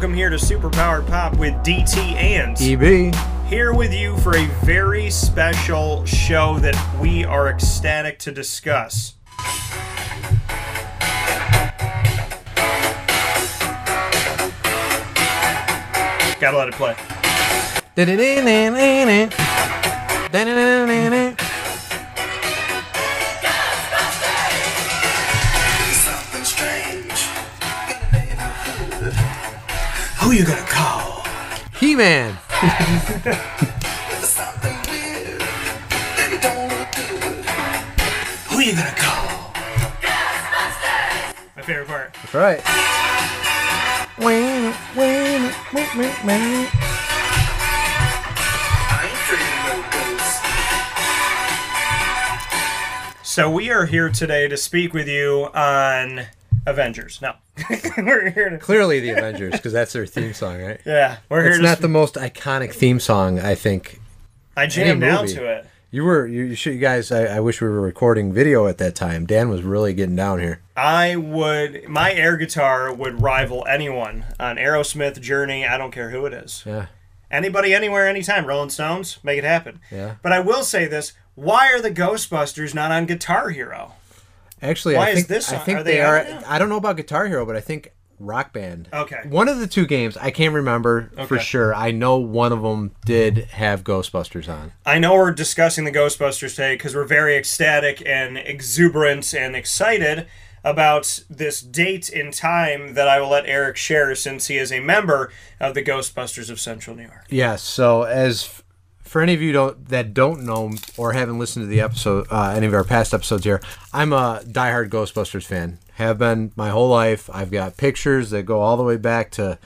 welcome here to Superpowered Pop with DT and EB. Here with you for a very special show that we are ecstatic to discuss. Gotta let it play. Who you gonna call? He-Man. Who you gonna call? My favorite part. That's right. So we are here today to speak with you on Avengers. No. We're here to... Clearly the Avengers, because that's their theme song, right? Yeah. We're here it's not the most iconic theme song, I think. I jammed down to it. You guys, I wish we were recording video at that time. Dan was really getting down here. My air guitar would rival anyone on Aerosmith, Journey, I don't care who it is. Yeah. Anybody, anywhere, anytime. Rolling Stones, make it happen. Yeah. But I will say this, why are the Ghostbusters not on Guitar Hero? Actually, why I think, is this I on? think Are they they are. on now? I don't know about Guitar Hero, but I think Rock Band. Okay. One of the two games, I can't remember for Okay. sure. I know one of them did have Ghostbusters on. I know we're discussing the Ghostbusters today because we're very ecstatic and exuberant and excited about this date in time that I will let Eric share since he is a member of the Ghostbusters of Central New York. Yes. So for any of you that don't know or haven't listened to the episode, any of our past episodes here, I'm a diehard Ghostbusters fan. Have been my whole life. I've got pictures that go all the way back to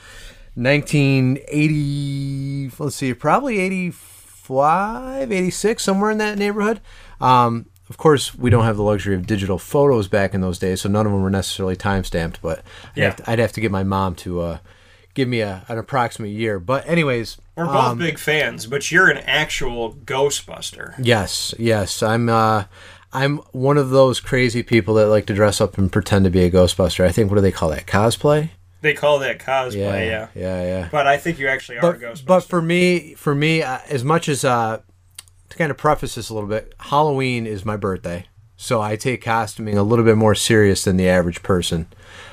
1980. Let's see, probably 85, 86, somewhere in that neighborhood. Of course, we don't have the luxury of digital photos back in those days, so none of them were necessarily time-stamped. But Yeah. I'd have to get my mom to give me an approximate year. But anyways, We're both big fans, but you're an actual Ghostbuster. yes. I'm one of those crazy people that like to dress up and pretend to be a Ghostbuster. I think, what do they call that? Cosplay? They call that cosplay, Yeah. But I think you actually are a Ghostbuster. But for me, as much as to kind of preface this a little bit, Halloween is my birthday, so I take costuming a little bit more serious than the average person.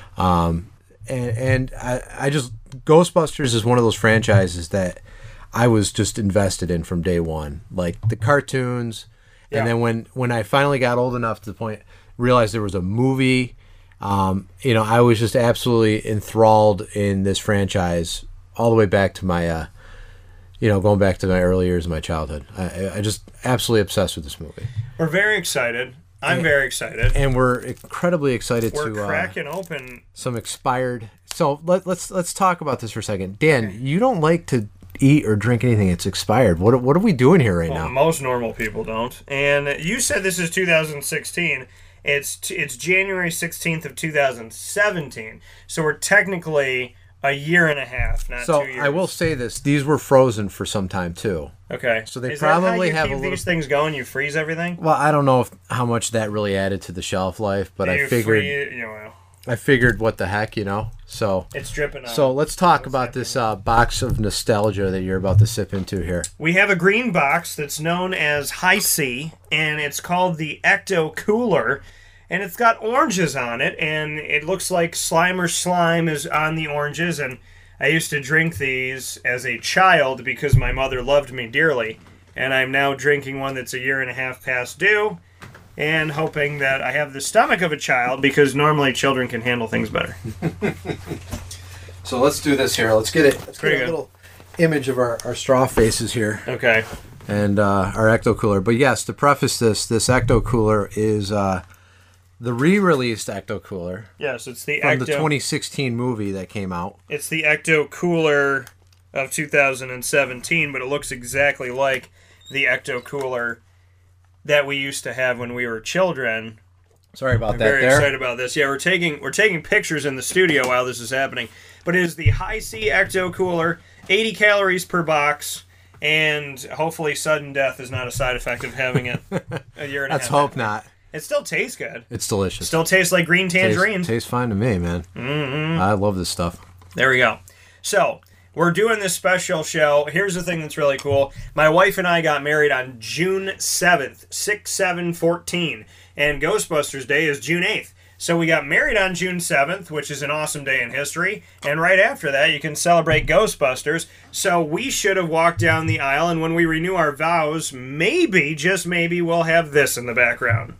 And I just, Ghostbusters is one of those franchises that I was just invested in from day one, like the cartoons. Yeah. And then when I finally got old enough to the point, realized there was a movie, I was just absolutely enthralled in this franchise all the way back to my, going back to my early years of my childhood. I just absolutely obsessed with this movie. We're very excited. I'm very excited. And we're incredibly excited We're to cracking open some expired. So let's talk about this for a second. Dan, You don't like to eat or drink anything that's expired. What are we doing here right now? Most normal people don't. And you said this is 2016. It's January 16th of 2017. So we're technically a year and a half, not 2 years. I will say this: these were frozen for some time too. Okay. So they is probably that how have you a keep little. these things going? You freeze everything? Well, I don't know how much that really added to the shelf life, but I figured I figured what the heck, So it's dripping on. So let's talk about this box of nostalgia that you're about to sip into here. We have a green box that's known as High C, and it's called the Ecto Cooler, and it's got oranges on it, and it looks like Slimer Slime is on the oranges, and I used to drink these as a child because my mother loved me dearly, and I'm now drinking one that's a year and a half past due, and hoping that I have the stomach of a child because normally children can handle things better. So let's do this here. Let's get it. Let's Pretty get a good. little image of our straw faces here. Okay. And our Ecto Cooler. But yes, to preface this Ecto Cooler is the re-released Ecto Cooler. Yes, it's the from the 2016 movie that came out. It's the Ecto Cooler of 2017, but it looks exactly like the Ecto Cooler that we used to have when we were children. Sorry about I'm that. very there. excited about this. Yeah, we're taking pictures in the studio while this is happening. But it is the High C Ecto Cooler, 80 calories per box, and hopefully sudden death is not a side effect of having it a year and a half. Let's hope not. It still tastes good. It's delicious. Still tastes like green tangerine. Tastes fine to me, man. Mm-hmm. I love this stuff. There we go. So, we're doing this special show. Here's the thing that's really cool. My wife and I got married on June 7th, 6/7/14, and Ghostbusters Day is June 8th. So we got married on June 7th, which is an awesome day in history, and right after that you can celebrate Ghostbusters. So we should have walked down the aisle, and when we renew our vows, maybe, just maybe, we'll have this in the background.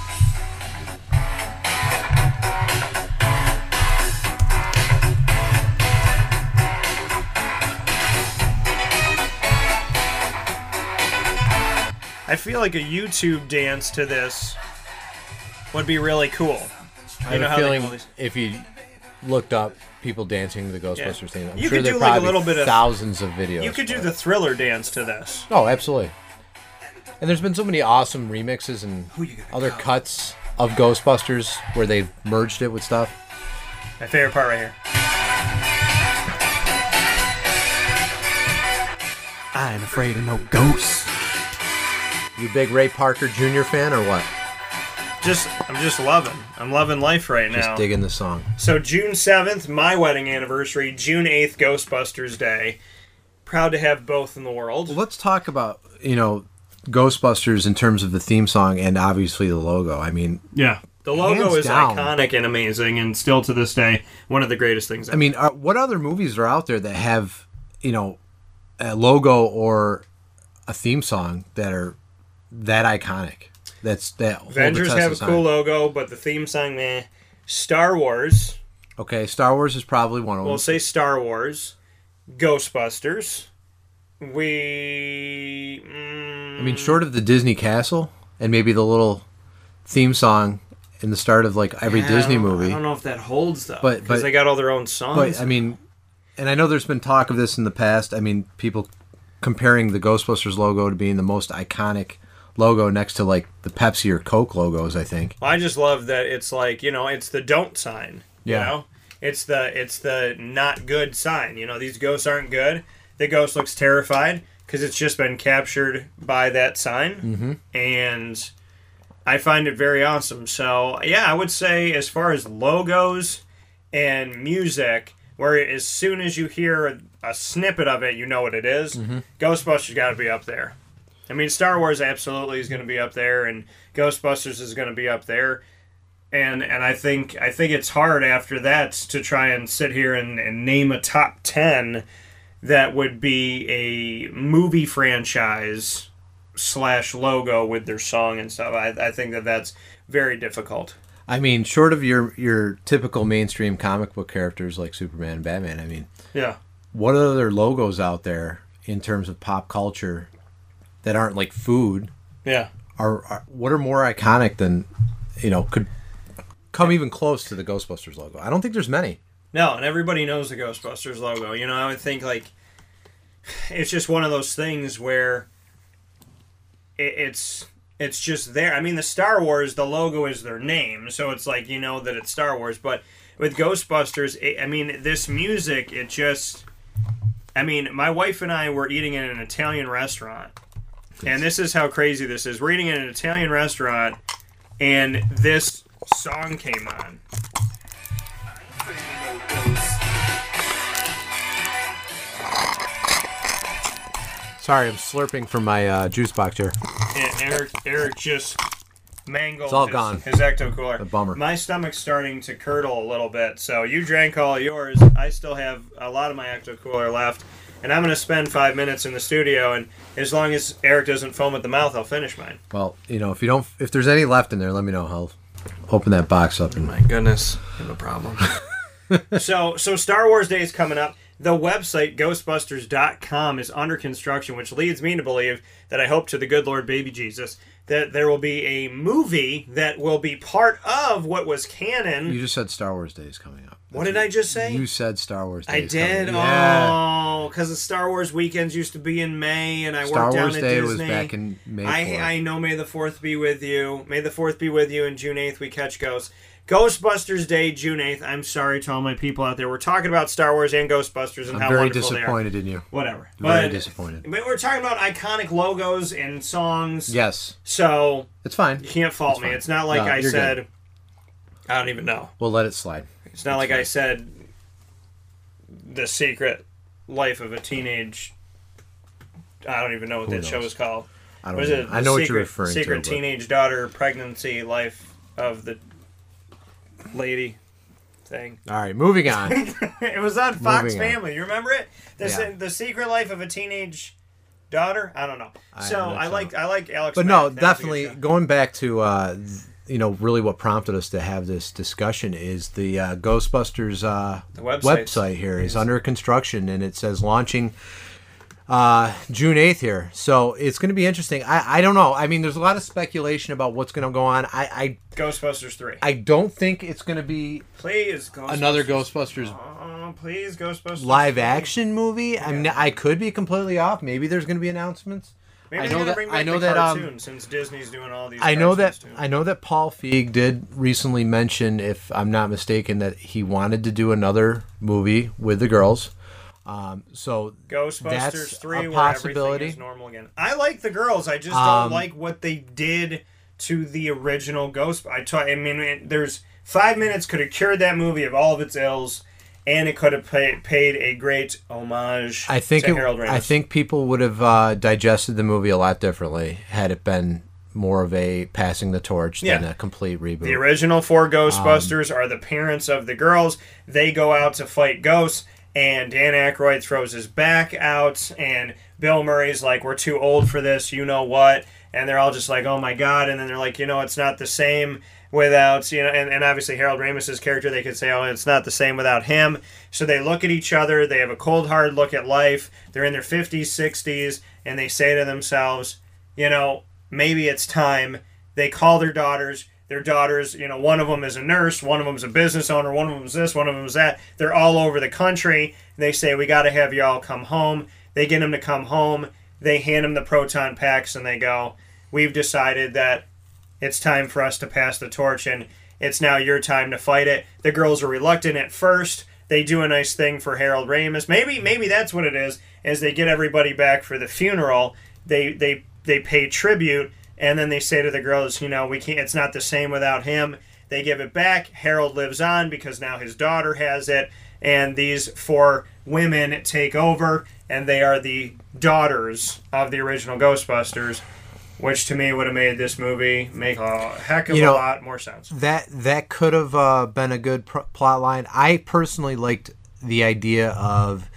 I feel like a YouTube dance to this would be really cool. I have a feeling if you looked up people dancing to the Ghostbusters theme, I'm you sure could there do probably like a little bit of thousands of videos. You could do the Thriller dance to this. Oh, absolutely. And there's been so many awesome remixes and other cuts of Ghostbusters where they've merged it with stuff. My favorite part right here. I ain't afraid of no ghosts. You big Ray Parker Jr. fan or what? I'm just loving. I'm loving life right now. Just digging the song. So June 7th, my wedding anniversary. June 8th, Ghostbusters Day. Proud to have both in the world. Well, let's talk about, Ghostbusters in terms of the theme song and obviously the logo. I mean, yeah. The logo hands is down. iconic and amazing, and still to this day, one of the greatest things ever. I mean, what other movies are out there that have, a logo or a theme song that are that iconic? Avengers have a cool logo, but the theme song, meh. Star Wars. Okay, Star Wars is probably one of them. We'll say Star Wars. Ghostbusters. I mean, short of the Disney Castle and maybe the little theme song in the start of like every Disney movie. I don't know if that holds though, but because they got all their own songs. But I mean, and I know there's been talk of this in the past. I mean, people comparing the Ghostbusters logo to being the most iconic logo next to like the Pepsi or Coke logos, I think. Well, I just love that it's like, it's the don't sign. Yeah. It's the not good sign. These ghosts aren't good. The ghost looks terrified because it's just been captured by that sign. Mm-hmm. And I find it very awesome. So, yeah, I would say as far as logos and music, where as soon as you hear a snippet of it, you know what it is, Ghostbusters got to be up there. I mean, Star Wars absolutely is going to be up there, and Ghostbusters is going to be up there. And I think it's hard after that to try and sit here and name a top 10 that would be a movie franchise / logo with their song and stuff. I think that's very difficult. I mean, short of your typical mainstream comic book characters like Superman and Batman, I mean, yeah. What other logos out there in terms of pop culture that aren't like food? Yeah. Are what are more iconic than, could come even close to the Ghostbusters logo? I don't think there's many. No, and everybody knows the Ghostbusters logo. I would think like it's just one of those things where it's just there. I mean, the Star Wars, the logo is their name, so it's like that it's Star Wars. But with Ghostbusters, this music, my wife and I were eating in an Italian restaurant, and this is how crazy this is. We're eating in an Italian restaurant, and this song came on. Sorry, I'm slurping from my juice box here. And Eric just mangled It's all gone. his Ecto-Cooler. A bummer. My stomach's starting to curdle a little bit, so you drank all yours. I still have a lot of my Ecto-Cooler left, and I'm going to spend 5 minutes in the studio, and as long as Eric doesn't foam at the mouth, I'll finish mine. Well, if there's any left in there, let me know. I'll open that box up. My goodness, I have a problem. So Star Wars Day is coming up. The website, Ghostbusters.com, is under construction, which leads me to believe that I hope to the good Lord baby Jesus that there will be a movie that will be part of what was canon. You just said Star Wars Day is coming up. What did I just say? You said Star Wars Day I is coming did? up. Yeah. Oh, because the Star Wars weekends used to be in May, and I Star worked Wars down Day at Disney. was back in May 4th. I know May the 4th be with you. May the 4th be with you, and June 8th we catch ghosts. Ghostbusters Day, June 8th. I'm sorry to all my people out there. We're talking about Star Wars and Ghostbusters and how very wonderful they are. disappointed in you. Whatever. Very disappointed. But we're talking about iconic logos and songs. Yes. So it's fine. You can't fault me. It's not like I said. Good. I don't even know. We'll let it slide. It's not like I said The Secret Life of a Teenage. I don't even know what that show is called. I don't know. I know what you're referring to. Secret Teenage Daughter Pregnancy Life of the Lady thing. All right, moving on. It was on Fox Family. You remember it? The Secret Life of a Teenage Daughter. I don't know. I like Alex. But no, definitely going back to really what prompted us to have this discussion is the Ghostbusters the website here is under construction, and it says launching June 8th here. So it's going to be interesting. I don't know. I mean, there's a lot of speculation about what's going to go on. Ghostbusters 3. I don't think it's going to be another Ghostbusters. Please, Ghostbusters live 3. Action movie. Yeah. I mean, I could be completely off. Maybe there's going to be announcements. Maybe they're going to bring back the cartoon since Disney's doing all these. I know that Paul Feig did recently mention, if I'm not mistaken, that he wanted to do another movie with the girls. So Ghostbusters 3, a where everything is normal again. I like the girls. I just don't like what they did to the original Ghost. I mean, there's 5 minutes could have cured that movie of all of its ills, and it could have paid a great homage to Harold Ramis. I think people would have digested the movie a lot differently had it been more of a passing the torch than a complete reboot. The original 4 Ghostbusters are the parents of the girls. They go out to fight ghosts. And Dan Aykroyd throws his back out, and Bill Murray's like, we're too old for this, you know what? And they're all just like, oh my God. And then they're like, it's not the same without, and obviously Harold Ramis' character, they could say, oh, it's not the same without him. So they look at each other, they have a cold, hard look at life. They're in their 50s, 60s, and they say to themselves, maybe it's time. They call their daughters, one of them is a nurse, one of them's a business owner, one of them's this, one of them's that. They're all over the country. They say, we got to have you all come home. They get them to come home. They hand them the proton packs, and they go, we've decided that it's time for us to pass the torch, and it's now your time to fight it. The girls are reluctant at first. They do a nice thing for Harold Ramis. Maybe that's what it is. As they get everybody back for the funeral, they pay tribute. And then they say to the girls, we can't. It's not the same without him. They give it back. Harold lives on because now his daughter has it. And these 4 women take over, and they are the daughters of the original Ghostbusters, which to me would have made this movie make a heck of a lot more sense. That could have been a good plot line. I personally liked the idea of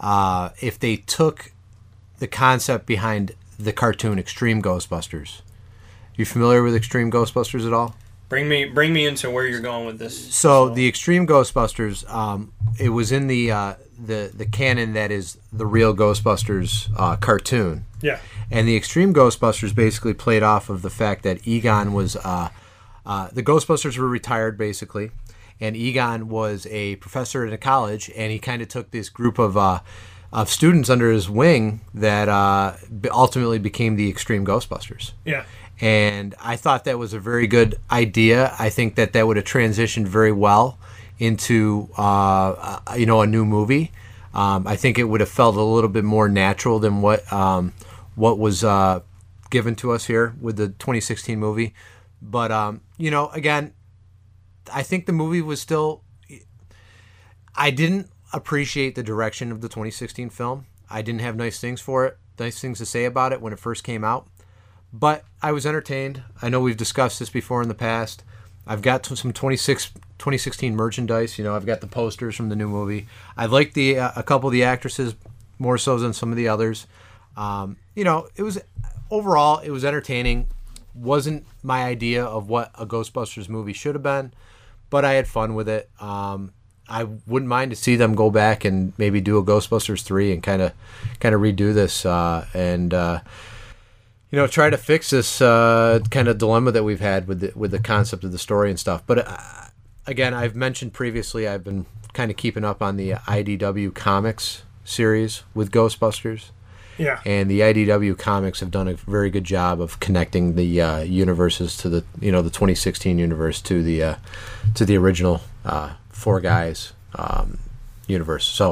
if they took the concept behind the cartoon Extreme Ghostbusters. You familiar with Extreme Ghostbusters at all? Bring me into where you're going with this. So the Extreme Ghostbusters, it was in the canon that is the real Ghostbusters cartoon. Yeah. And the Extreme Ghostbusters basically played off of the fact that Egon was the Ghostbusters were retired basically, and Egon was a professor at a college, and he kind of took this group of students under his wing that ultimately became the Extreme Ghostbusters. Yeah. And I thought that was a very good idea. I think that would have transitioned very well into a new movie. I think it would have felt a little bit more natural than what was given to us here with the 2016 movie. But again, I think the movie was still. I didn't appreciate the direction of the 2016 film. I didn't have nice things to say about it when it first came out. But I was entertained. I know we've discussed this before in the past. I've got some 2016 merchandise. I've got the posters from the new movie. I liked a couple of the actresses more so than some of the others. It was overall it was entertaining. Wasn't my idea of what a Ghostbusters movie should have been, but I had fun with it. I wouldn't mind to see them go back and maybe do a Ghostbusters 3 and kind of redo this and try to fix this kind of dilemma that we've had with the concept of the story and stuff. But again, I've mentioned previously I've been kind of keeping up on the IDW Comics series with Ghostbusters. Yeah. And the IDW Comics have done a very good job of connecting the universes to the the 2016 universe to the original Four Guys universe. So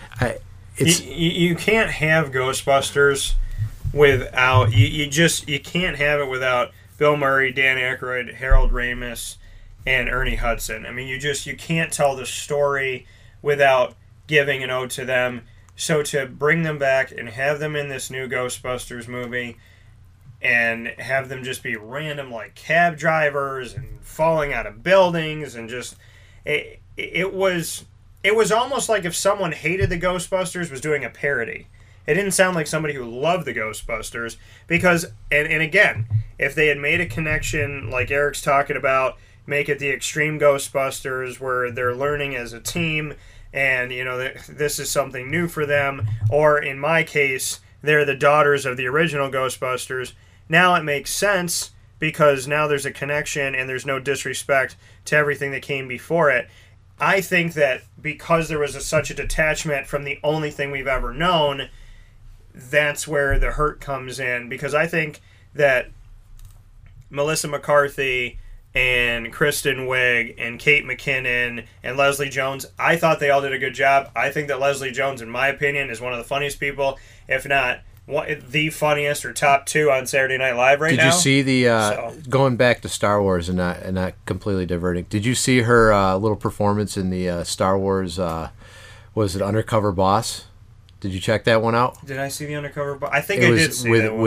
you can't have Ghostbusters without you can't have it without Bill Murray, Dan Aykroyd, Harold Ramis, and Ernie Hudson. I mean, you can't tell the story without giving an ode to them. So to bring them back and have them in this new Ghostbusters movie and have them just be random like cab drivers and falling out of buildings and just it was almost like if someone hated the Ghostbusters was doing a parody. It didn't sound like somebody who loved the Ghostbusters because and again, if they had made a connection like Eric's talking about, make it the Extreme Ghostbusters where they're learning as a team and this is something new for them, or in my case they're the daughters of the original Ghostbusters. Now it makes sense because now there's a connection and there's no disrespect to everything that came before it. I think that because there was such a detachment from the only thing we've ever known, that's where the hurt comes in, because I think that Melissa McCarthy and Kristen Wiig and Kate McKinnon and Leslie Jones, I thought they all did a good job. I think that Leslie Jones, in my opinion, is one of the funniest people, if not the funniest or top two on Saturday Night Live right now. Did you see the going back to Star Wars and not completely diverting? Did you see her little performance in the Star Wars? Was it Undercover Boss? Did you check that one out? Did I see the Undercover Boss? I think I did see that one.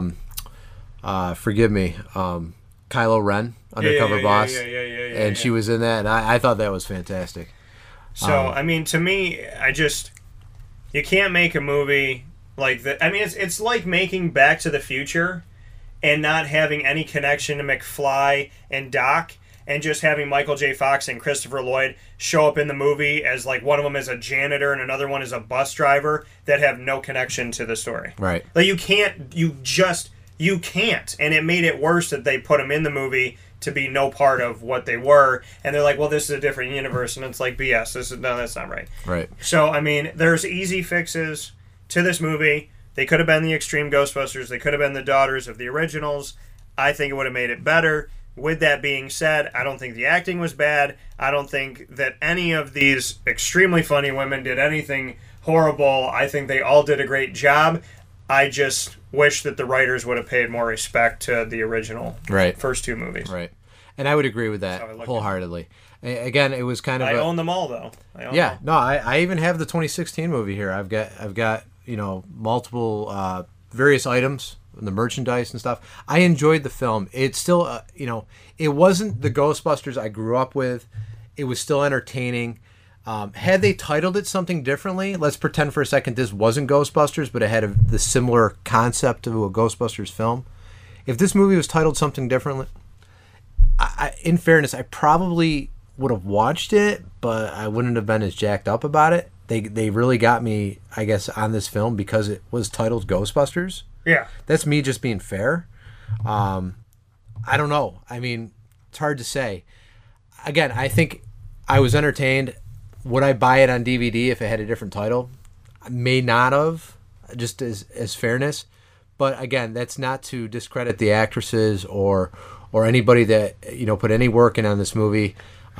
With forgive me, Kylo Ren, Undercover Boss, and she was in that, and I thought that was fantastic. So I mean, to me, you can't make a movie like that. I mean, it's like making Back to the Future and not having any connection to McFly and Doc, and just having Michael J. Fox and Christopher Lloyd show up in the movie as like one of them is a janitor and another one is a bus driver that have no connection to the story. Right. Like you can't, and it made it worse that they put them in the movie to be no part of what they were, and they're like, well, this is a different universe, and it's like BS. That's not right. Right. So I mean, there's easy fixes to this movie. They could have been the Extreme Ghostbusters. They could have been the daughters of the originals. I think it would have made it better. With that being said, I don't think the acting was bad. I don't think that any of these extremely funny women did anything horrible. I think they all did a great job. I just wish that the writers would have paid more respect to the original first two movies. Right. And I would agree with that wholeheartedly. Again, it was kind of I own them all, though. I even have the 2016 movie here. I've got multiple various items, the merchandise and stuff. I enjoyed the film. It's still, it wasn't the Ghostbusters I grew up with. It was still entertaining. Had they titled it something differently, let's pretend for a second this wasn't Ghostbusters, but it had the similar concept of a Ghostbusters film. If this movie was titled something differently, in fairness, I probably would have watched it, but I wouldn't have been as jacked up about it. They really got me, I guess, on this film because it was titled Ghostbusters. Yeah. That's me just being fair. I don't know. I mean, it's hard to say. Again, I think I was entertained. Would I buy it on DVD if it had a different title? I may not have, just as fairness. But again, that's not to discredit the actresses or anybody that put any work in on this movie.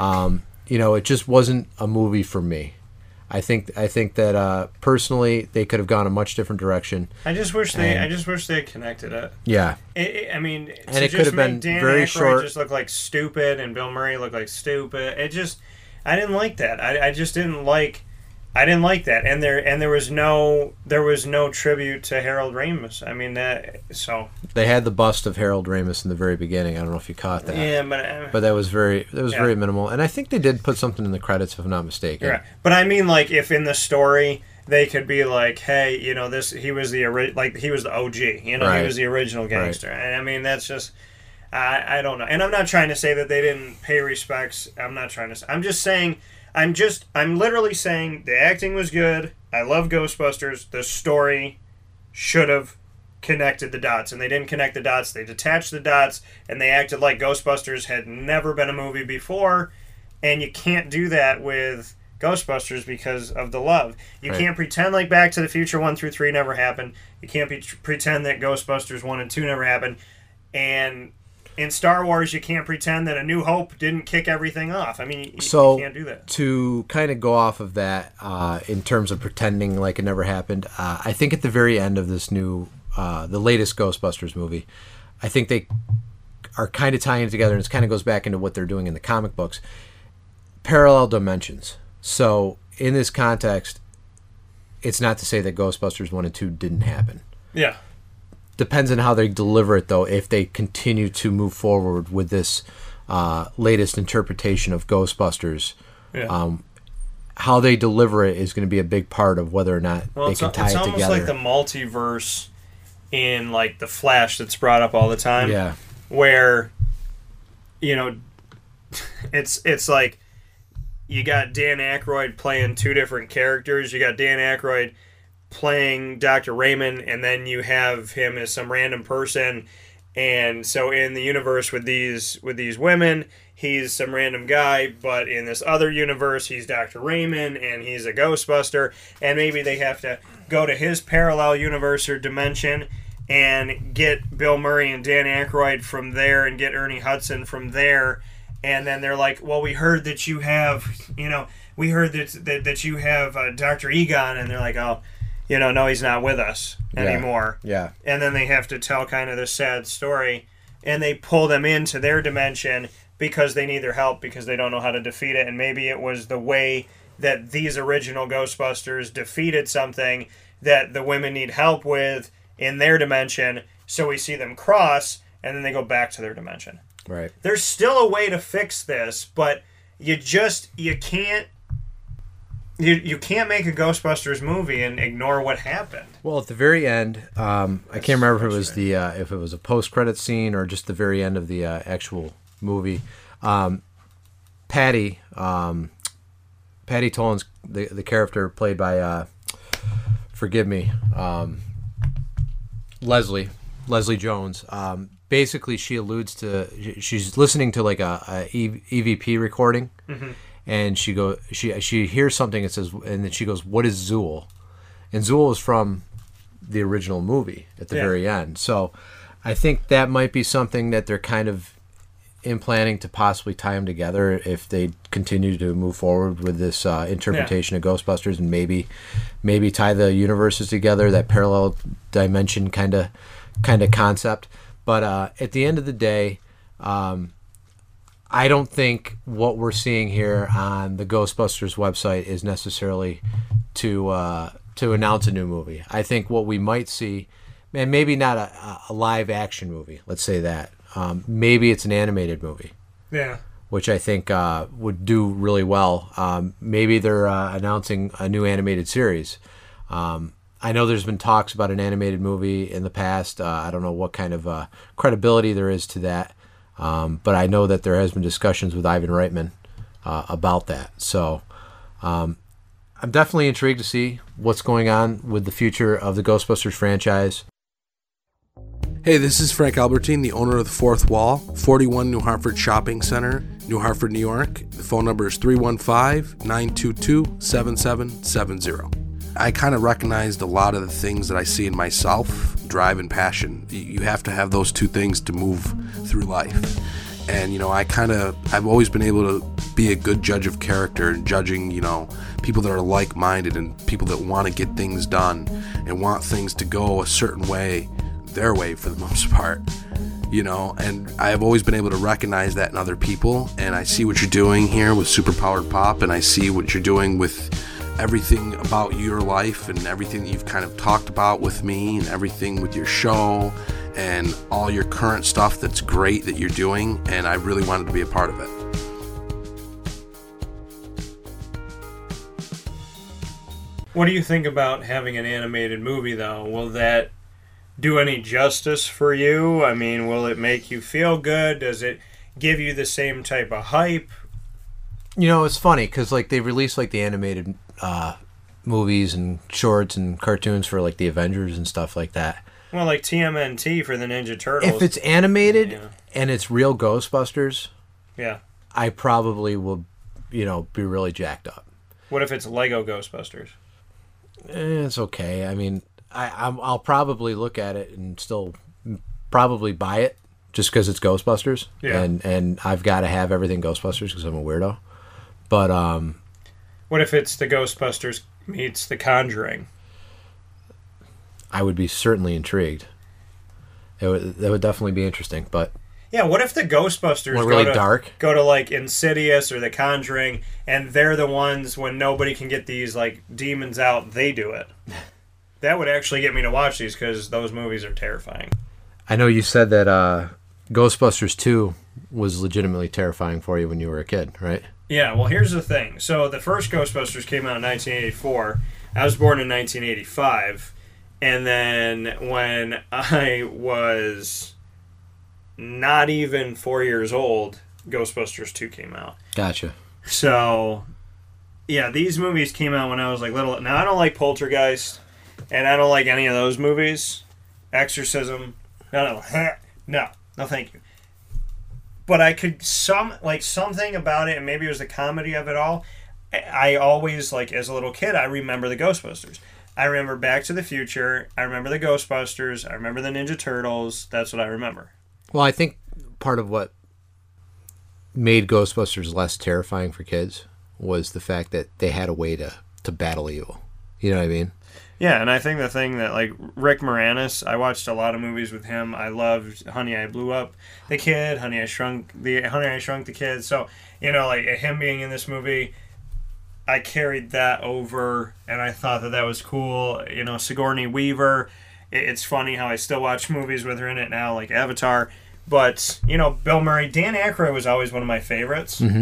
It just wasn't a movie for me. I think that personally they could have gone a much different direction. I just wish they had connected it. Yeah. I mean, and it could have been Dan very Aykroyd short. Just look like stupid, and Bill Murray looked like stupid. I didn't like that. I just didn't like. I didn't like that, and there was no tribute to Harold Ramis. I mean they had the bust of Harold Ramis in the very beginning. I don't know if you caught that. Yeah, but that was very minimal, and I think they did put something in the credits if I'm not mistaken. Right. But I mean, like if in the story they could be like, hey, he was the OG, he was the original gangster, and I mean that's just. I don't know, and I'm not trying to say that they didn't pay respects. I'm just saying. I'm literally saying the acting was good. I love Ghostbusters. The story should have connected the dots, and they didn't connect the dots. They detached the dots, and they acted like Ghostbusters had never been a movie before, and you can't do that with Ghostbusters because of the love. You can't pretend like Back to the Future 1 through 3 never happened. You can't pretend that Ghostbusters 1 and 2 never happened, and in Star Wars, you can't pretend that A New Hope didn't kick everything off. I mean, you can't do that. To kind of go off of that, in terms of pretending like it never happened, I think at the very end of this new, the latest Ghostbusters movie, I think they are kind of tying it together, and it kind of goes back into what they're doing in the comic books. Parallel dimensions. So in this context, it's not to say that Ghostbusters 1 and 2 didn't happen. Yeah. Depends on how they deliver it, though, if they continue to move forward with this latest interpretation of Ghostbusters. Yeah. How they deliver it is going to be a big part of whether or not they can tie it together. It's almost like the multiverse in like the Flash that's brought up all the time. Yeah. Where, it's like you got Dan Aykroyd playing two different characters. You got Dan Aykroyd playing Dr. Raymond, and then you have him as some random person. And so in the universe with these women, he's some random guy, but in this other universe, he's Dr. Raymond, and he's a Ghostbuster, and maybe they have to go to his parallel universe or dimension and get Bill Murray and Dan Aykroyd from there and get Ernie Hudson from there, and then they're like, well, we heard that you have, we heard that you have Dr. Egon, and they're like, oh, no, he's not with us anymore. Yeah. And then they have to tell kind of this sad story, and they pull them into their dimension because they need their help because they don't know how to defeat it. And maybe it was the way that these original Ghostbusters defeated something that the women need help with in their dimension. So we see them cross, and then they go back to their dimension. Right. There's still a way to fix this, but you can't. You can't make a Ghostbusters movie and ignore what happened. Well, at the very end, I can't remember if it was a post-credit scene or just the very end of the actual movie. Patty Tolan's the character played by Leslie Jones. Basically, she alludes to she's listening to like a EVP recording. Mm-hmm. And she hears something and says, and then she goes, "What is Zool?" And Zool is from the original movie at the very end. So I think that might be something that they're kind of planning to possibly tie them together if they continue to move forward with this interpretation of Ghostbusters, and maybe tie the universes together, that parallel dimension kind of concept. But at the end of the day, I don't think what we're seeing here on the Ghostbusters website is necessarily to announce a new movie. I think what we might see, and maybe not a live action movie, let's say that. Maybe it's an animated movie. Yeah. Which I think would do really well. Maybe they're announcing a new animated series. I know there's been talks about an animated movie in the past. I don't know what kind of credibility there is to that. But I know that there has been discussions with Ivan Reitman about that. So I'm definitely intrigued to see what's going on with the future of the Ghostbusters franchise. Hey, this is Frank Albertine, the owner of The Fourth Wall, 41 New Hartford Shopping Center, New Hartford, New York. The phone number is 315-922-7770. I kind of recognized a lot of the things that I see in myself, drive and passion. You have to have those two things to move through life. And, I've always been able to be a good judge of character and judging, people that are like-minded and people that want to get things done and want things to go a certain way, their way for the most part, and I've always been able to recognize that in other people. And I see what you're doing here with Superpowered Pop, and I see what you're doing with everything about your life and everything that you've kind of talked about with me and everything with your show and all your current stuff that's great that you're doing, and I really wanted to be a part of it. What do you think about having an animated movie, though? Will that do any justice for you? I mean, will it make you feel good? Does it give you the same type of hype? It's funny because they release the animated movies and shorts and cartoons for the Avengers and stuff like that. Well, like TMNT for the Ninja Turtles. If it's animated and it's real Ghostbusters, I probably will, be really jacked up. What if it's Lego Ghostbusters? It's okay. I mean, I'll probably look at it and still probably buy it just because it's Ghostbusters. Yeah. And I've got to have everything Ghostbusters because I'm a weirdo. But what if it's the Ghostbusters meets The Conjuring? I would be certainly intrigued. That would definitely be interesting. But Yeah, what if the Ghostbusters What, really dark? go to like Insidious or The Conjuring, and they're the ones when nobody can get these like demons out, they do it. That would actually get me to watch these because those movies are terrifying. I know you said that Ghostbusters 2 was legitimately terrifying for you when you were a kid, right? Yeah, well, here's the thing. So the first Ghostbusters came out in 1984. I was born in 1985. And then when I was not even 4 years old, Ghostbusters 2 came out. Gotcha. So, yeah, these movies came out when I was like little. Now, I don't like Poltergeist, and I don't like any of those movies. Exorcism. No, thank you. But I could something about it, and maybe it was the comedy of it all. I always, like, as a little kid, I remember the Ghostbusters. I remember Back to the Future. I remember the Ghostbusters. I remember the Ninja Turtles. That's what I remember. Well, I think part of what made Ghostbusters less terrifying for kids was the fact that they had a way to battle evil. You know what I mean? Yeah, and I think the thing that, like, Rick Moranis, I watched a lot of movies with him. I loved Honey, I Blew Up the Kid, Honey, I Shrunk the Kid. So, you know, like, him being in this movie, I carried that over, and I thought that was cool. You know, Sigourney Weaver, it's funny how I still watch movies with her in it now, like Avatar. But, you know, Bill Murray, Dan Aykroyd was always one of my favorites. Mm-hmm.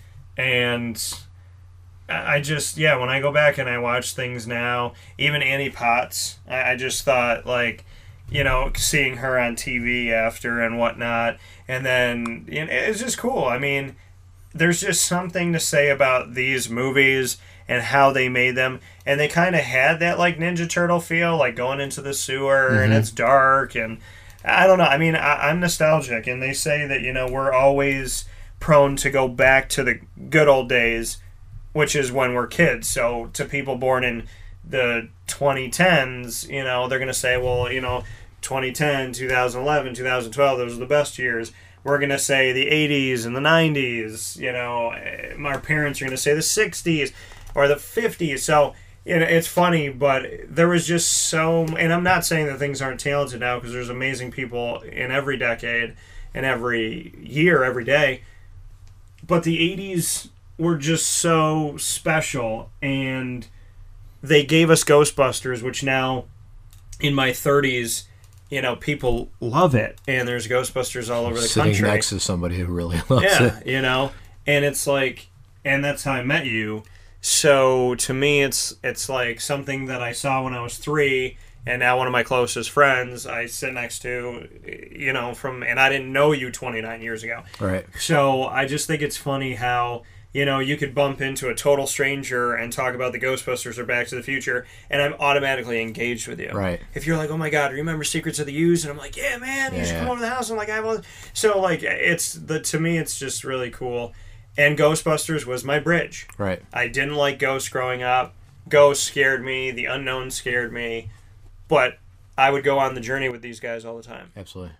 And I just, yeah, when I go back and I watch things now, even Annie Potts, I just thought, like, you know, seeing her on TV after and whatnot. And then, you know, it's just cool. I mean, there's just something to say about these movies and how they made them. And they kind of had that, like, Ninja Turtle feel, like going into the sewer and it's dark. And I don't know. I mean, I'm nostalgic. And they say that, you know, we're always prone to go back to the good old days, which is when we're kids. So to people born in the 2010s, you know, they're going to say, well, you know, 2010, 2011, 2012, those are the best years. We're going to say the 80s and the 90s, you know, our parents are going to say the 60s or the 50s. So, you know, it's funny, but there was just so, and I'm not saying that things aren't talented now because there's amazing people in every decade and every year, every day. But the 80s were just so special, and they gave us Ghostbusters, which now in my 30s, you know, people love it, and there's Ghostbusters all over the country. Sitting next to somebody who really loves it. Yeah, you know, and it's like, and that's how I met you. So to me, it's like something that I saw when I was 3, and now one of my closest friends I sit next to, you know, and I didn't know you 29 years ago. Right. So I just think it's funny how, you know, you could bump into a total stranger and talk about the Ghostbusters or Back to the Future, and I'm automatically engaged with you. Right. If you're like, oh my God, remember Secrets of the Ooze? And I'm like, yeah, man, you should come over to the house. I'm like, so like, to me, it's just really cool. And Ghostbusters was my bridge. Right. I didn't like ghosts growing up. Ghosts scared me. The unknown scared me. But I would go on the journey with these guys all the time. Absolutely.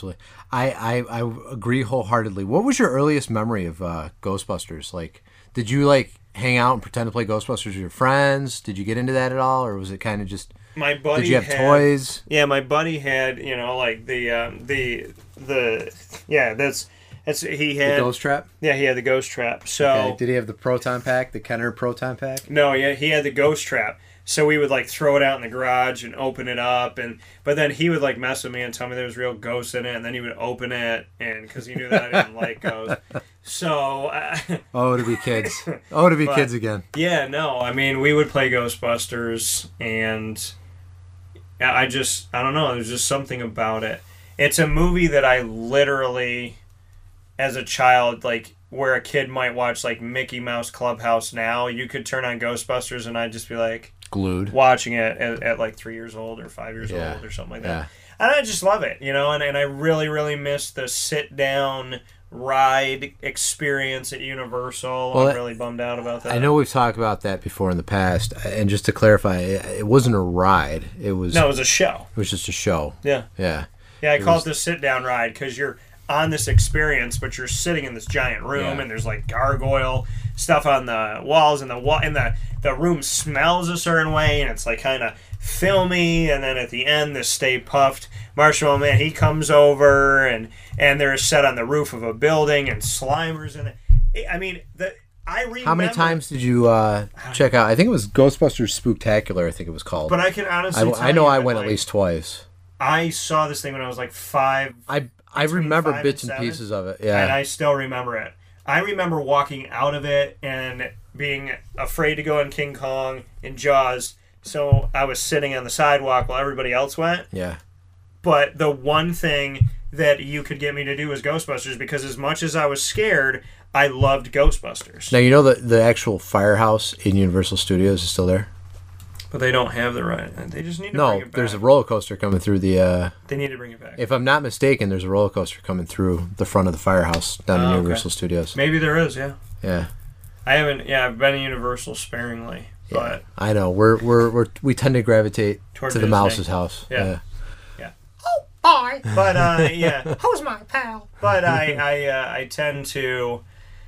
I agree wholeheartedly. What was your earliest memory of Ghostbusters? Like, did you, like, hang out and pretend to play Ghostbusters with your friends? Did you get into that at all? Or was it kind of just... My buddy did you have toys? Yeah, my buddy had, you know, like he had... The Ghost Trap? Yeah, he had the Ghost Trap. So okay. Did he have the Proton Pack, the Kenner Proton Pack? No, yeah, he had the Ghost Trap. So we would, like, throw it out in the garage and open it up, but then he would, like, mess with me and tell me there was real ghosts in it, and then he would open it, and because he knew that I didn't like ghosts. So to be kids. Kids again. Yeah, no, I mean, we would play Ghostbusters, and I don't know, there's just something about it. It's a movie that I literally, as a child, like, where a kid might watch, like, Mickey Mouse Clubhouse now, you could turn on Ghostbusters and I'd just be like glued watching it at like 3 years old or 5 years old or something like that. Yeah. And I just love it, you know, and I really, really miss the sit down ride experience at Universal. Well, I'm really bummed out about that. I know we've talked about that before in the past, and just to clarify, it wasn't a ride. It was a show. It was just a show. Yeah. I call it the sit down ride because you're on this experience, but you're sitting in this giant room, and there's like gargoyle stuff on the walls, and the room smells a certain way, and it's like kind of filmy, and then at the end, the Stay Puft Marshmallow Man, he comes over, and they're set on the roof of a building, and Slimer's in it. I mean, I remember. How many times did you check out? I think it was Ghostbusters Spooktacular, I think it was called. But I can honestly tell I know you I that, went like, at least twice. I saw this thing when I was like 5. I remember 5 bits and and 7, pieces of it, yeah. And I still remember it. I remember walking out of it and being afraid to go in King Kong and Jaws, so I was sitting on the sidewalk while everybody else went. Yeah. But the one thing that you could get me to do was Ghostbusters, because as much as I was scared, I loved Ghostbusters. Now, you know the actual firehouse in Universal Studios is still there? But they don't have the right. They just need to bring it No, back. there's a roller coaster coming through the... They need to bring it back. if I'm not mistaken, there's a roller coaster coming through the front of the firehouse down in Universal Studios. Maybe there is, yeah. Yeah. I haven't. Yeah, I've been in Universal sparingly, but I know. We tend to gravitate Toward to the Disney. Mouse's house. Yeah. Yeah. Bye. But yeah. Who's my pal? But I tend to.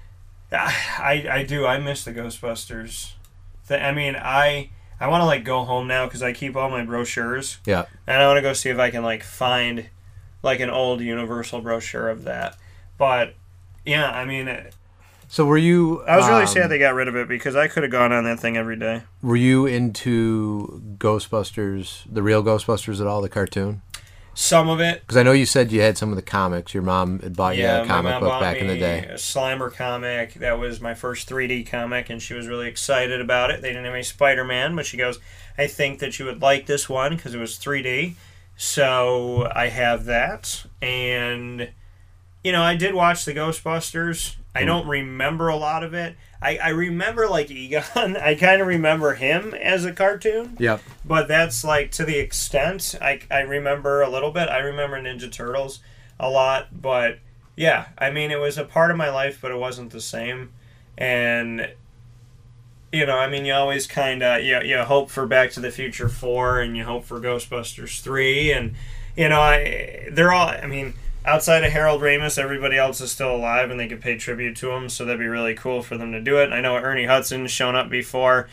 I do. I miss the Ghostbusters. I mean, I want to like go home now because I keep all my brochures. Yeah. And I want to go see if I can like find like an old Universal brochure of that. But yeah, I mean. So were you... I was really sad they got rid of it, because I could have gone on that thing every day. Were you into Ghostbusters, the real Ghostbusters at all, the cartoon? Some of it. Because I know you said you had some of the comics. Your mom had bought you a my comic mom book bought back in the me day. a Slimer comic. That was my first 3D comic, and she was really excited about it. They didn't have any Spider-Man, but she goes, I think that you would like this one because it was 3D. So I have that. And, you know, I did watch the Ghostbusters. I don't remember a lot of it. I remember, like, Egon. I kind of remember him as a cartoon. Yep. But that's, like, to the extent I remember a little bit. I remember Ninja Turtles a lot. But, yeah, I mean, it was a part of my life, but it wasn't the same. And, you know, I mean, you always kind of, you hope for Back to the Future 4, and you hope for Ghostbusters 3. And, you know, they're all, I mean... Outside of Harold Ramis, everybody else is still alive, and they could pay tribute to him, so that'd be really cool for them to do it. I know Ernie Hudson's shown up before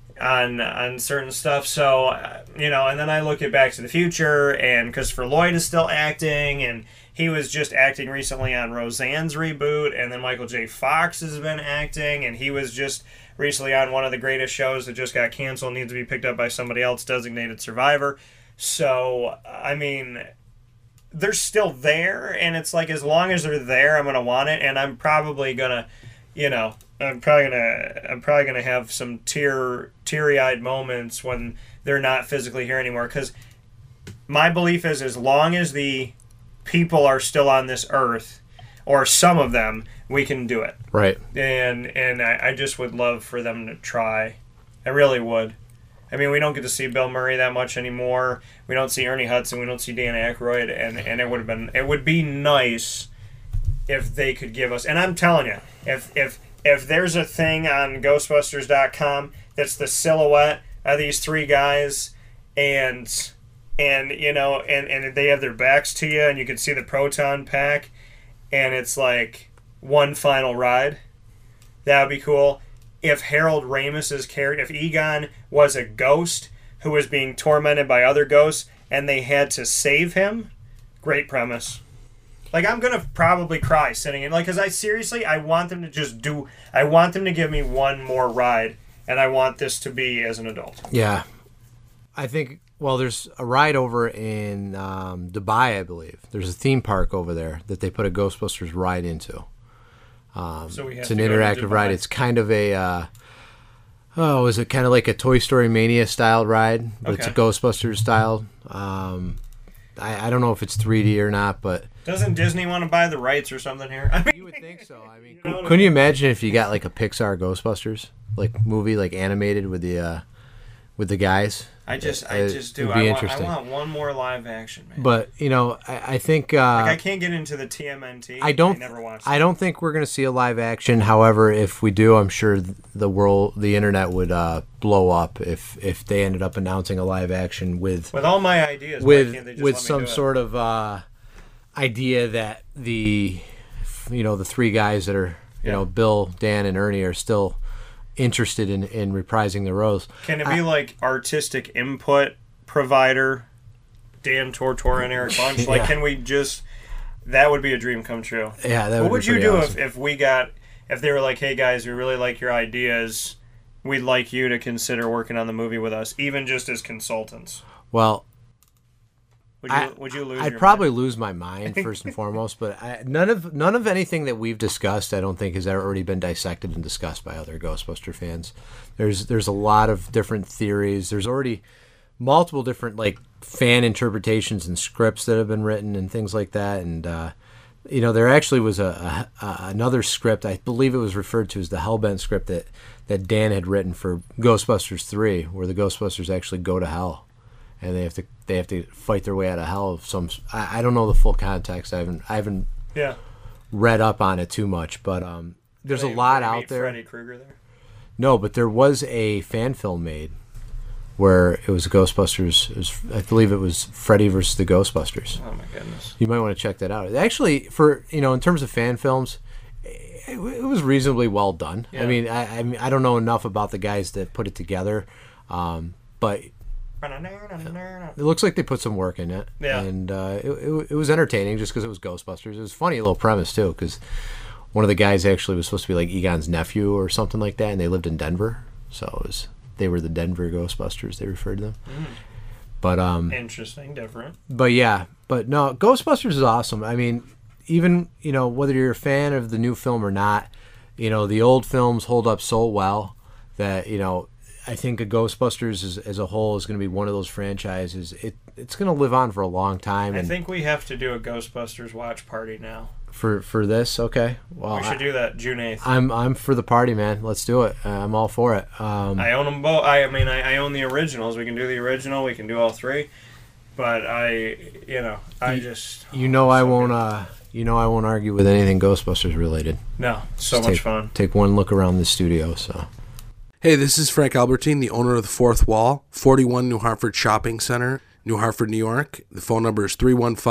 on certain stuff, so, you know, and then I look at Back to the Future, and Christopher Lloyd is still acting, and he was just acting recently on Roseanne's reboot, and then Michael J. Fox has been acting, and he was just recently on one of the greatest shows that just got canceled, needs to be picked up by somebody else, Designated Survivor. So, I mean... they're still there, and it's like, as long as they're there, I'm gonna want it, and I'm probably gonna, you know, I'm probably gonna have some teary-eyed moments when they're not physically here anymore. Because my belief is, as long as the people are still on this earth, or some of them, we can do it. Right. And I just would love for them to try. I really would. I mean, we don't get to see Bill Murray that much anymore. We don't see Ernie Hudson. We don't see Dan Aykroyd, and it would be nice if they could give us. And I'm telling you, if there's a thing on Ghostbusters.com that's the silhouette of these three guys, and you know, and they have their backs to you, and you can see the proton pack, and it's like one final ride, that would be cool. If Harold Ramis's character, if Egon was a ghost who was being tormented by other ghosts and they had to save him, great premise. Like, I'm going to probably cry sitting in, like, because I want them to I want them to give me one more ride, and I want this to be as an adult. Yeah. I think, well, there's a ride over in Dubai, I believe. There's a theme park over there that they put a Ghostbusters ride into. It's an interactive ride. It's kind of a, is it kind of like a Toy Story Mania styled ride? But It's a Ghostbusters styled. I don't know if it's 3D or not, but... Doesn't Disney want to buy the rights or something here? I mean, you would think so. I mean, couldn't you imagine if you got like a Pixar Ghostbusters like movie, like animated with the guys? I just do. It'd be I interesting. want one more live action, man. But you know, I think I can't get into the TMNT. I never watched it. I don't think we're going to see a live action. However, if we do, I'm sure the internet would blow up if they ended up announcing a live action with all my ideas. With some sort of idea that the three guys that are Bill, Dan, and Ernie are still interested in reprising the roles. Can it be like artistic input provider, Dan Tortora and Eric Bunch. Like, can we just? That would be a dream come true. Yeah, that what would would be you do awesome. if they were like, hey guys, we really like your ideas. We'd like you to consider working on the movie with us, even just as consultants. Well, Would you lose? I'd your probably mind? lose my mind first and foremost, but none of anything that we've discussed, I don't think, has already been dissected and discussed by other Ghostbuster fans. There's a lot of different theories. There's already multiple different like fan interpretations and scripts that have been written and things like that. And there actually was another script. I believe it was referred to as the Hellbent script that Dan had written for Ghostbusters 3, where the Ghostbusters actually go to hell. And they have to fight their way out of hell. I don't know the full context. I haven't read up on it too much, but there's a lot out there. Freddy Krueger there? No, but there was a fan film made where it was Ghostbusters. I believe it was Freddy versus the Ghostbusters. Oh my goodness! You might want to check that out. Actually, in terms of fan films, it was reasonably well done. Yeah. I mean, I don't know enough about the guys that put it together, but. It looks like they put some work in it, and it was entertaining just because it was Ghostbusters. It was a funny little premise too, because one of the guys actually was supposed to be like Egon's nephew or something like that, and they lived in Denver, so they were the Denver Ghostbusters. They referred to them, but interesting, different. But no, Ghostbusters is awesome. I mean, even whether you're a fan of the new film or not, the old films hold up so well that I think a Ghostbusters as a whole is going to be one of those franchises. It's going to live on for a long time. I think we have to do a Ghostbusters watch party now. For this, okay. Well, we should do that June 8th. I'm for the party, man. Let's do it. I'm all for it. I own them both. I own the originals. We can do the original. We can do all three. But I won't argue with anything Ghostbusters related. No, so much fun. Take one look around the studio. So. Hey, this is Frank Albertine, the owner of The Fourth Wall, 41 New Hartford Shopping Center, New Hartford, New York. The phone number is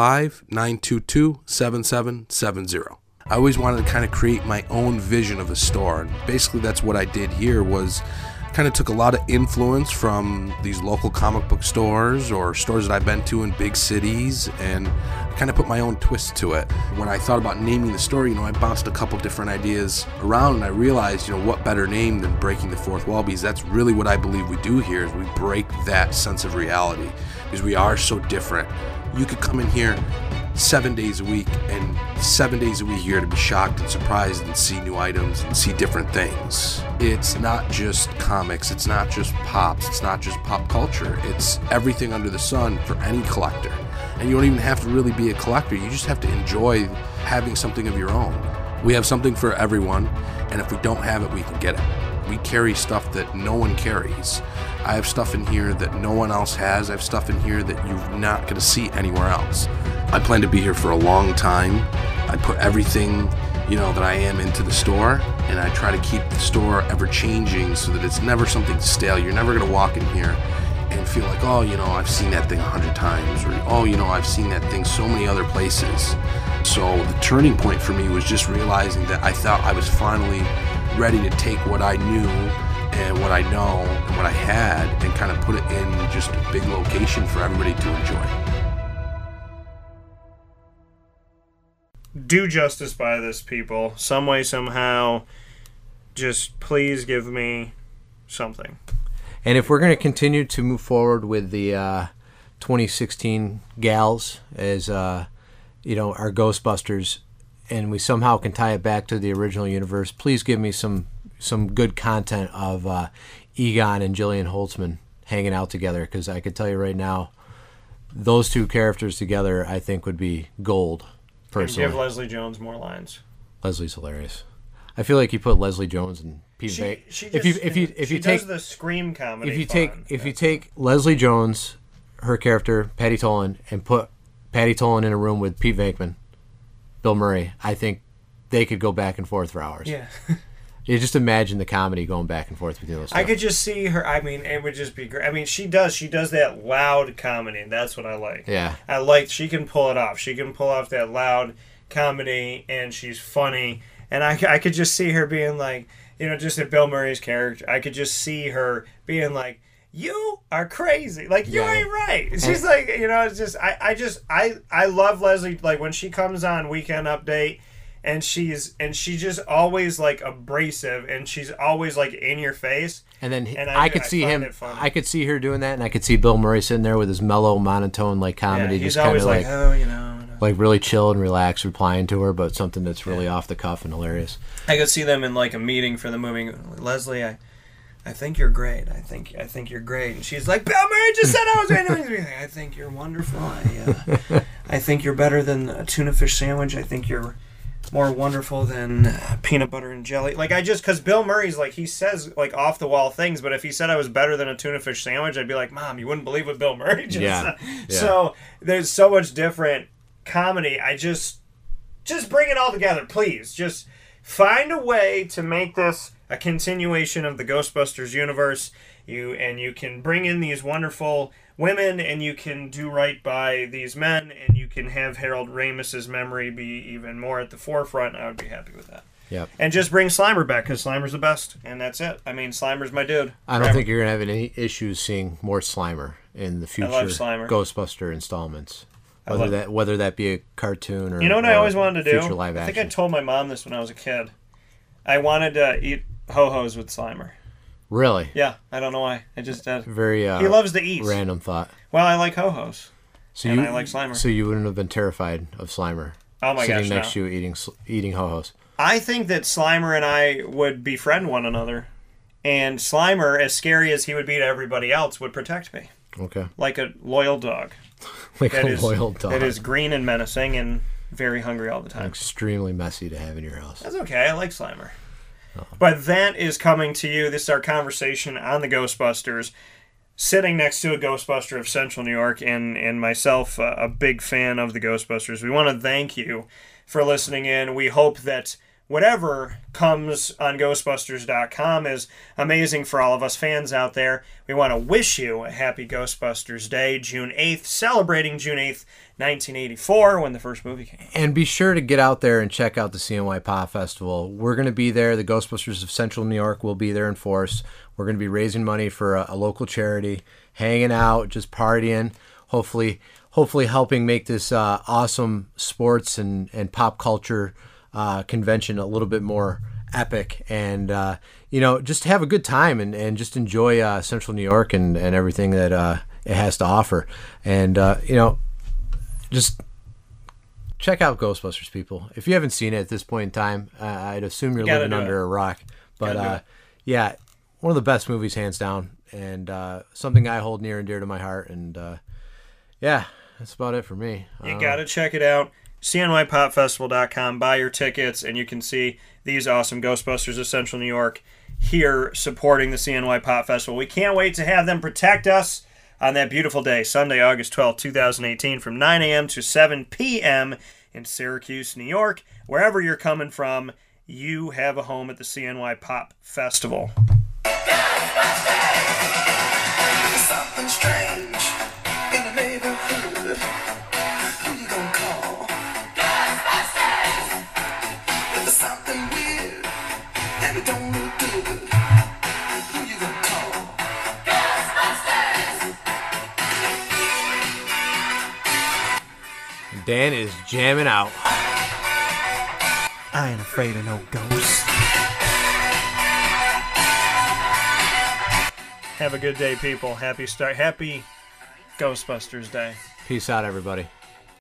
315-922-7770. I always wanted to kind of create my own vision of a store, and basically that's what I did here. Was kind of took a lot of influence from these local comic book stores or stores that I've been to in big cities, and kind of put my own twist to it. When I thought about naming the store, I bounced a couple different ideas around, and I realized, what better name than Breaking the Fourth Wall, because that's really what I believe we do here, is we break that sense of reality, because we are so different. You could come in here 7 days a week, and 7 days a week you're to be shocked and surprised and see new items and see different things. It's not just comics, it's not just pops, it's not just pop culture, it's everything under the sun for any collector. And you don't even have to really be a collector, you just have to enjoy having something of your own. We have something for everyone, and if we don't have it, we can get it. We carry stuff that no one carries. I have stuff in here that no one else has. I have stuff in here that you're not going to see anywhere else. I plan to be here for a long time. I put everything, that I am into the store, and I try to keep the store ever changing so that it's never something stale. You're never going to walk in here and feel like, I've seen that thing 100 times, or, I've seen that thing so many other places. So the turning point for me was just realizing that I thought I was finally ready to take what I knew and what I know and what I had and kind of put it in just a big location for everybody to enjoy. Do justice by this, people. Some way, somehow. Just please give me something. And if we're going to continue to move forward with the 2016 gals as our Ghostbusters, and we somehow can tie it back to the original universe, please give me some good content of Egon and Jillian Holtzman hanging out together, because I could tell you right now, those two characters together I think would be gold, personally. And give Leslie Jones more lines. Leslie's hilarious. I feel like you put Leslie Jones and Pete Venkman. If you take the scream comedy. If you take Leslie Jones, her character Patty Tolan, and put Patty Tolan in a room with Pete Venkman, Bill Murray, I think they could go back and forth for hours. Yeah. You just imagine the comedy going back and forth between those two. I could just see her. It would just be great. She does that loud comedy, and that's what I like. Yeah. She can pull it off. She can pull off that loud comedy, and she's funny. And I could just see her being like, just at Bill Murray's character, I could just see her being like, you are crazy. Like, you Yeah. ain't right. She's like, it's just, I love Leslie. Like, when she comes on Weekend Update, and she just always, like, abrasive, and she's always, like, in your face. And then I could see find him. it funny. I could see her doing that, and I could see Bill Murray sitting there with his mellow, monotone, like comedy, Yeah, he's just kind always of like, like really chill and relaxed, replying to her, but something that's really off the cuff and hilarious. I could see them in, like, a meeting for the movie. Leslie, I think you're great. I think you're great. And she's like, Bill Murray just said I was great. I think you're wonderful. I think you're better than a tuna fish sandwich. I think you're more wonderful than peanut butter and jelly. Like, because Bill Murray's, like, he says, like, off the wall things, but if he said I was better than a tuna fish sandwich, I'd be like, Mom, you wouldn't believe what Bill Murray just said. Yeah. So there's so much different comedy. I just bring it all together, please. Just find a way to make this a continuation of the Ghostbusters universe. You can bring in these wonderful women, and you can do right by these men, and you can have Harold Ramis's memory be even more at the forefront. I would be happy with that. Yep. And just bring Slimer back, because Slimer's the best, and that's it. I mean, Slimer's my dude. I don't Forever. think you're gonna have any issues seeing more Slimer in the future Slimer. Ghostbuster installments. love- Whether that be a cartoon or You know what I or always wanted to do? future live I think action. I told my mom this when I was a kid. I wanted to eat ho-hos with Slimer. Really? Yeah, I don't know why. I just did. Very He loves to eat. random thought. Well, I like ho-hos. So And I like Slimer. So you wouldn't have been terrified of Slimer Oh my sitting gosh, next no. to you eating ho-hos. I think that Slimer and I would befriend one another. And Slimer, as scary as he would be to everybody else, would protect me. Okay. Like a loyal dog. Like That a is, loyal dog. That is green and menacing and very hungry all the time. Extremely messy to have in your house. That's okay. I like Slimer. But that is coming to you. This is our conversation on the Ghostbusters. Sitting next to a Ghostbuster of Central New York, and myself, a big fan of the Ghostbusters. We want to thank you for listening in. We hope that whatever comes on Ghostbusters.com is amazing for all of us fans out there. We want to wish you a happy Ghostbusters Day, June 8th, celebrating June 8th, 1984, when the first movie came out. And be sure to get out there and check out the CNY Pop Festival. We're going to be there. The Ghostbusters of Central New York will be there in force. We're going to be raising money for a local charity, hanging out, just partying, hopefully helping make this awesome sports and pop culture convention a little bit more epic, and just have a good time and just enjoy Central New York and everything that it has to offer. And just check out Ghostbusters, people. If you haven't seen it at this point in time, I'd assume you're Gotta living do under it. a rock. Gotta do But it. yeah, one of the best movies, hands down, and something I hold near and dear to my heart. And yeah, that's about it for me. You got to check it out. CNYPopFestival.com. Buy your tickets, and you can see these awesome Ghostbusters of Central New York here supporting the CNY Pop Festival. We can't wait to have them protect us on that beautiful day, Sunday, August 12th, 2018, from 9 a.m. to 7 p.m. in Syracuse, New York. Wherever you're coming from, you have a home at the CNY Pop Festival. Something strange in the neighborhood. Who you gonna call? Ghostbusters! If there's something weird and it don't look good, who you gonna call? Ghostbusters! Dan is jamming out. I ain't afraid of no ghosts. Have a good day, people. Happy Ghostbusters Day. Peace out, everybody.